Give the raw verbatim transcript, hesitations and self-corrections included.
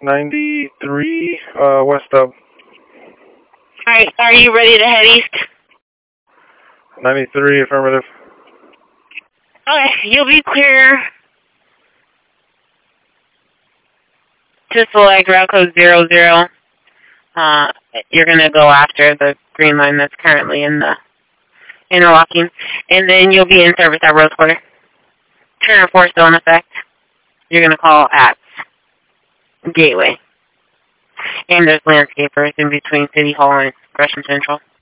ninety-three, uh, West Dub. Alright, are you ready to head east? ninety-three, affirmative. Okay, you'll be clear to select route code zero zero. Uh, you're going to go after the green line that's currently in the interlocking, and then you'll be in service at Rose Quarter. Turner four still in effect. You're going to call at Gateway. And there's landscapers in between City Hall and Gresham Central.